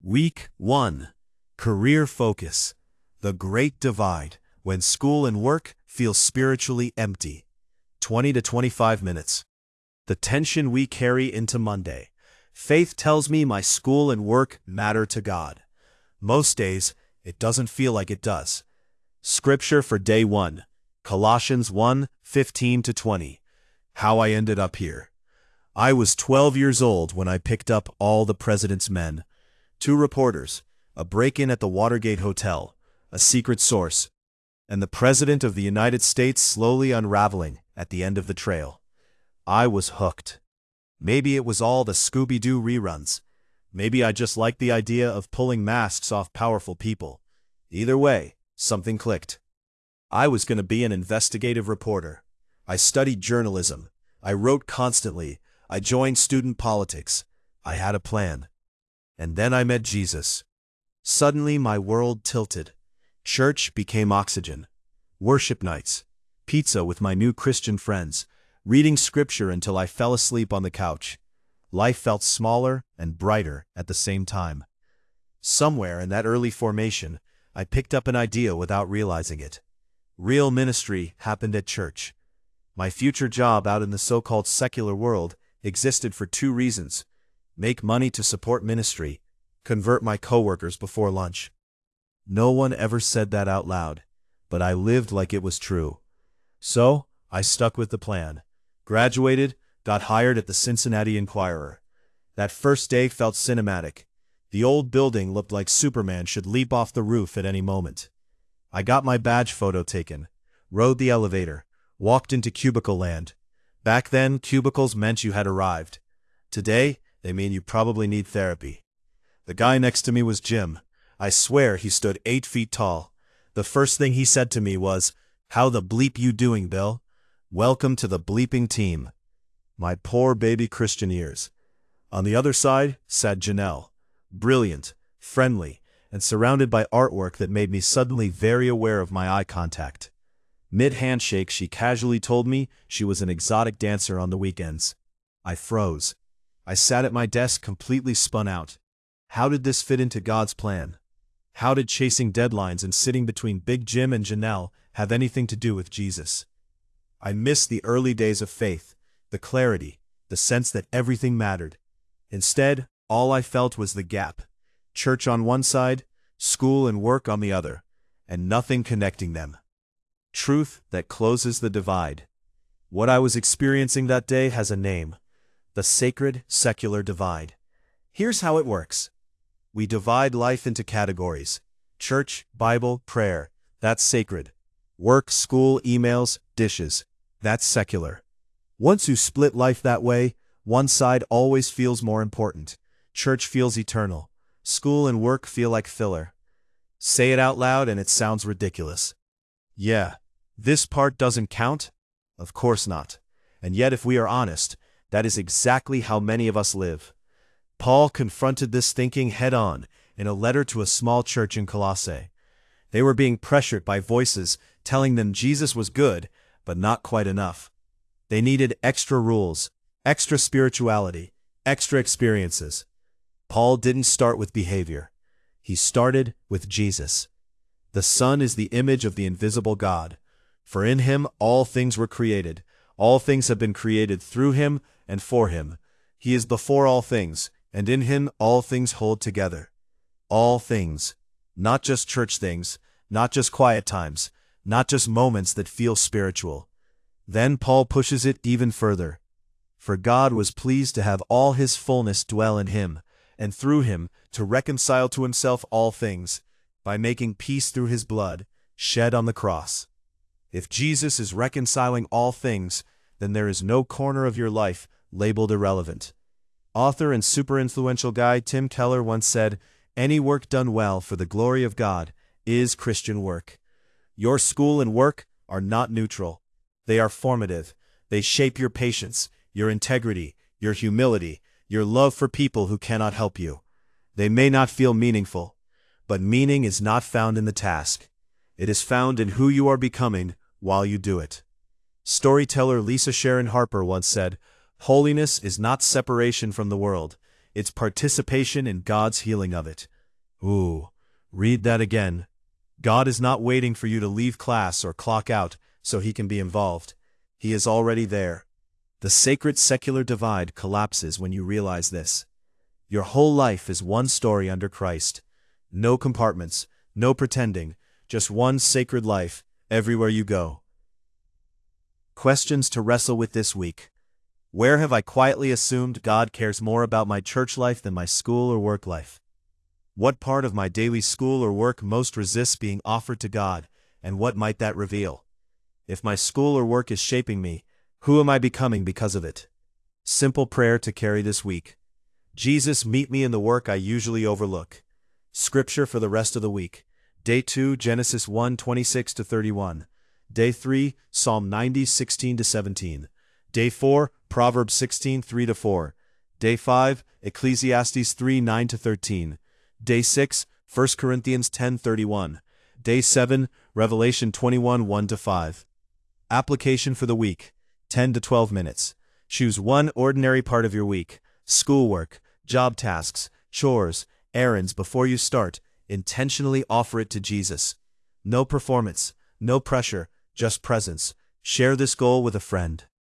Week 1. Career Focus. The Great Divide. When school and work feel spiritually empty. 20 to 25 minutes. The tension we carry into Monday. Faith tells me my school and work matter to God. Most days, it doesn't feel like it does. Scripture for day 1. Colossians 1:15-20. How I ended up here. I was 12 years old when I picked up All the President's Men. 2 reporters, a break-in at the Watergate Hotel, a secret source, and the President of the United States slowly unraveling at the end of the trail. I was hooked. Maybe it was all the Scooby-Doo reruns. Maybe I just liked the idea of pulling masks off powerful people. Either way, something clicked. I was going to be an investigative reporter. I studied journalism. I wrote constantly. I joined student politics. I had a plan. And then I met Jesus. Suddenly my world tilted. Church became oxygen. Worship nights. Pizza with my new Christian friends. Reading scripture until I fell asleep on the couch. Life felt smaller and brighter at the same time. Somewhere in that early formation, I picked up an idea without realizing it. Real ministry happened at church. My future job out in the so-called secular world existed for 2 reasons: make money to support ministry, convert my coworkers before lunch. No one ever said that out loud, but I lived like it was true. So, I stuck with the plan. Graduated, got hired at the Cincinnati Enquirer. That first day felt cinematic. The old building looked like Superman should leap off the roof at any moment. I got my badge photo taken, rode the elevator, walked into cubicle land. Back then, cubicles meant you had arrived. Today, they mean you probably need therapy. The guy next to me was Jim. I swear he stood 8 feet tall. The first thing he said to me was, "How the bleep you doing, Bill? Welcome to the bleeping team." My poor baby Christian ears. On the other side sat Janelle. Brilliant, friendly, and surrounded by artwork that made me suddenly very aware of my eye contact. Mid-handshake, she casually told me she was an exotic dancer on the weekends. I froze. I sat at my desk completely spun out. How did this fit into God's plan? How did chasing deadlines and sitting between Big Jim and Janelle have anything to do with Jesus? I missed the early days of faith, the clarity, the sense that everything mattered. Instead, all I felt was the gap. Church on one side, school and work on the other, and nothing connecting them. Truth that closes the divide. What I was experiencing that day has a name: the sacred secular divide. Here's how it works. We divide life into categories: church, Bible, prayer. That's sacred. Work, school, emails, dishes. That's secular. Once you split life that way, one side always feels more important. Church feels eternal. School and work feel like filler. Say it out loud and it sounds ridiculous. Yeah, this part doesn't count? Of course not. And yet, if we are honest, that is exactly how many of us live. Paul confronted this thinking head-on in a letter to a small church in Colossae. They were being pressured by voices telling them Jesus was good, but not quite enough. They needed extra rules, extra spirituality, extra experiences. Paul didn't start with behavior. He started with Jesus. The Son is the image of the invisible God. For in him all things were created. All things have been created through him and for him. He is before all things, and in him all things hold together. All things. Not just church things, not just quiet times, not just moments that feel spiritual. Then Paul pushes it even further. For God was pleased to have all his fullness dwell in him, and through him to reconcile to himself all things, by making peace through his blood, shed on the cross. If Jesus is reconciling all things, then there is no corner of your life labeled irrelevant. Author and super influential guy Tim Keller once said, "Any work done well for the glory of God is Christian work." Your school and work are not neutral. They are formative. They shape your patience, your integrity, your humility, your love for people who cannot help you. They may not feel meaningful, but meaning is not found in the task. It is found in who you are becoming while you do it. Storyteller Lisa Sharon Harper once said, "Holiness is not separation from the world, it's participation in God's healing of it." Ooh, read that again. God is not waiting for you to leave class or clock out so he can be involved. He is already there. The sacred secular divide collapses when you realize this. Your whole life is one story under Christ. No compartments, no pretending, just one sacred life, everywhere you go. Questions to wrestle with this week. Where have I quietly assumed God cares more about my church life than my school or work life? What part of my daily school or work most resists being offered to God, and what might that reveal? If my school or work is shaping me, who am I becoming because of it? Simple prayer to carry this week. Jesus, meet me in the work I usually overlook. Scripture for the rest of the week. Day 2, Genesis 1:26-31. Day 3, Psalm 90:16-17. Day 4, Proverbs 16:3-4. Day 5, Ecclesiastes 3:9-13. Day 6, 1 Corinthians 10:31. Day 7, Revelation 21:1-5. Application for the week. 10 to 12 minutes. Choose one ordinary part of your week. Schoolwork, job tasks, chores, errands before you start. Intentionally offer it to Jesus. No performance, no pressure, just presence. Share this goal with a friend.